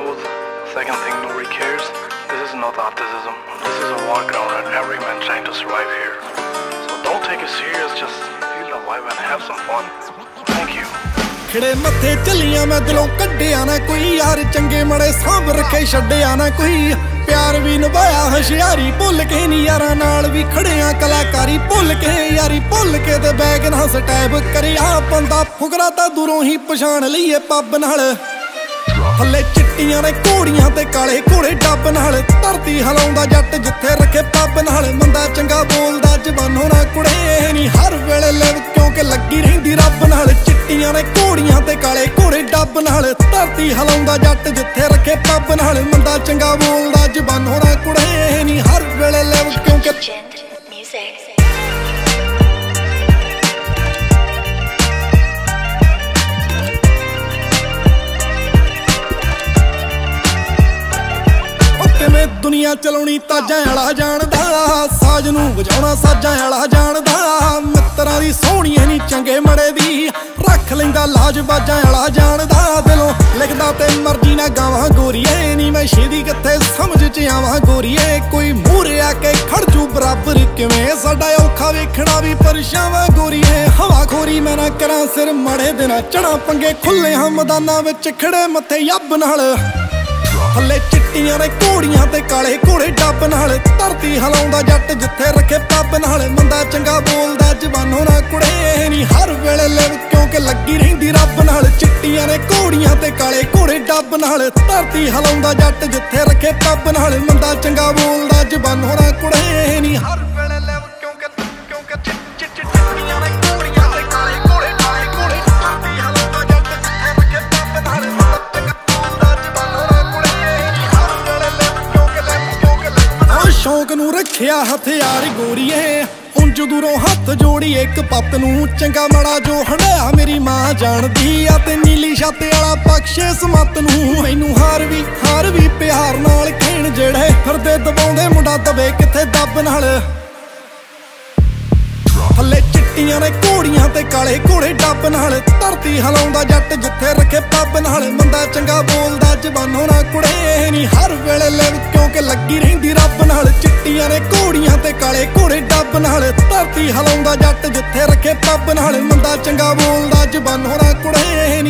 knows. Second thing, nobody cares. This is not autism. This is a war ground and every man trying to survive here. So don't take it serious, just feel the vibe and have some fun. Thank you. खिड़े मथे चलिया मैं दिलों कड्डिया ना कोई यार चंगे मड़े सांभ रखे छड्डिया ना कोई प्यार भी निभाया होशियारी भुल के नी यारां नाल भी खड़िया कलाकारी भुल के यारी भुल के ते बैग ना स्टैप करिया बंदा फुकरा तां दूरों ही पछाण लईए पब नाल थल्ले चिट्टियां ने घोड़ियां ते काले घोड़े डब नाल धरती हलाउंदा जट जिथे रखे पब नाल मंदा चंगा बोलदा जवानों ना कुड़े नी हर वेले लिव क्योंकि लगी रहिंदी रब नाल चिट्टियां ने घोड़ियां ते काले घोड़े डब नाल धरती हलाउंदा जट जिथे रखे पब नाल मंदा चंगा बोलदा जवानों ना कुड़े नी हर वेले लिव क्योंकि दुनिया चलाउणी ताजां वाला जानदा साज नूं वजाउणा साजां वाला जानदा मित्तरां दी सोहणीए नी चंगे मड़े दी रख लैंदा लाज बाजां वाला जानदा दिलों लिखदा ते मर्जी ना गावां गोरीए नी मैं छेदी कित्थे समझ च आवां गोरीए कोई मूहरे आके खड़ जू बराबर किवें साडा औखा वेखणा भी परछावां गोरीए हवा खोरी मैं ना करां सिर मड़े दे ना चढ़ां पंगे खुले हां मैदानां विच खड़े मत्थे यब नाल थल्ले चिट्टियां ने घोड़ियां ते काले घोड़े डब नाल धरती हलाउंदा जट जिथे रखे पब नाल मंदा चंगा बोलदा जवानों ना कुड़े नी हर वेले लिव क्योंकि लगी रहिंदी रब नाल चिट्टियां ने घोड़ियां ते काले घोड़े डब नाल धरती हलाउंदा जट जिथे रखे पब नाल मंदा चंगा बोलदा जवानों ना कुड़े नी हर वेले लिव क्योंकि चिट्टियां ने घोड़ियां ते काले घोड़े धरती हलाउंदा जट जिथे रखे पब नाल शौक नूं रखिया हथियार गोरीए उंज दूरों हथ जोड़ी एक पत्त नूं चंगा माड़ा जो हंडाया मेरी मां जानदी आ ते नीली छत वाला बख्शे समत नूं मैनूं हार भी प्यार नाल खेण जेड़े फिरदे दबाउंदे मुंडा दबे किथे दब नाल थल्ले चिट्टियां ने घोड़ियां ते काले घोड़े डब नाल धरती हलाउंदा जट जिथे रखे पब नाल मंदा चंगा बोलदा जवानों ना कुड़े नी हर वेले लिव क्योंकि लगी रहिंदी रब नाल चिट्टियां ने घोड़ियां ते काले घोड़े डब नाल धरती हलाउंदा जट जिथे रखे पब नाल मंदा चंगा बोलदा जवानों ना कुड़े